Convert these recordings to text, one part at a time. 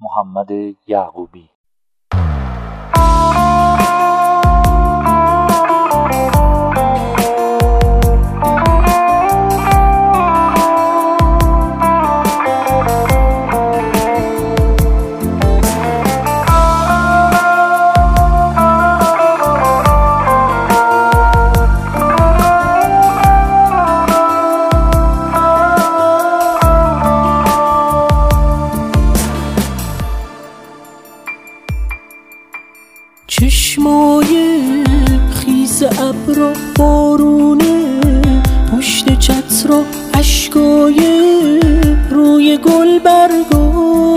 محمد یعقوبی. چشمای خیس ابر و بارونه، پشت چتر و اشکای روی گل برگا،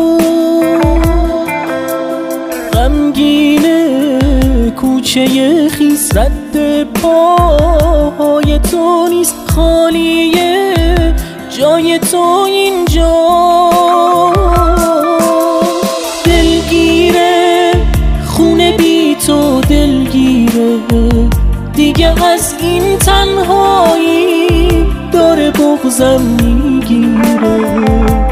غمگینه کوچه خیس رد پاهای تو نیست، خالیه جای تو اینجا، تو دلگیره دیگه از این تنهایی داره بغضم میگیره،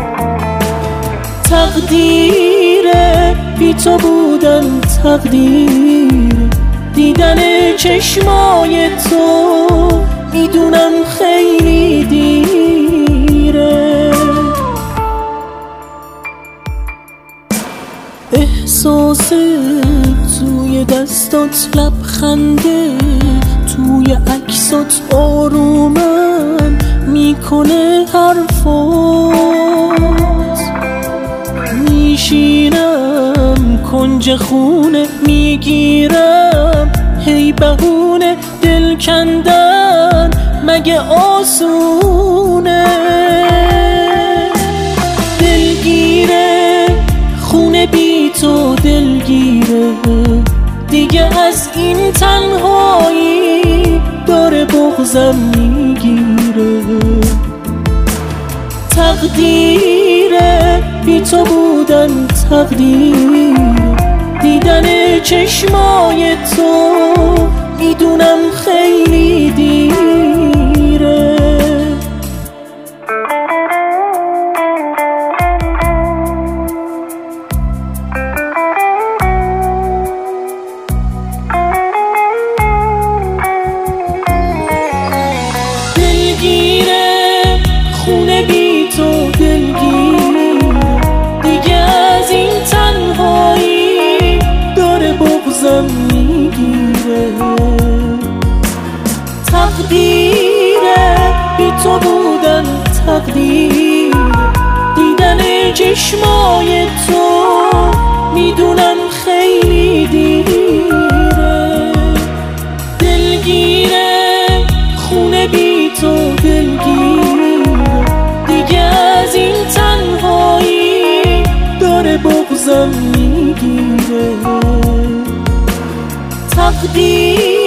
تقدیره بی تو بودن، تقدیره دیدن چشمای تو، میدونم خیلی دیره، احساس توی دستات لبخنده، توی عکسات آرومم میکنه حرفات، میشینم کنج خونه میگیرم هی بهونه، دل کندن مگه آسونه، دلگیره خونه بی تو دلگیره دیگه از این تنهایی داره بغضم میگیره، تقدیره بی تو بودن، تقدیره دیدن چشمای تو، میدونم خیلی دیره. خونه بی تو دلگیره دیگه از این تنهایی داره بغضم میگیره، تقدیره بی تو بودن، تقدیر دیدن چشمای تو، میدونم خیلی دیره، دلگیره خونه بی تو دلگیره دیگه از این تنهایی داره بغضم میگیره، تقدیر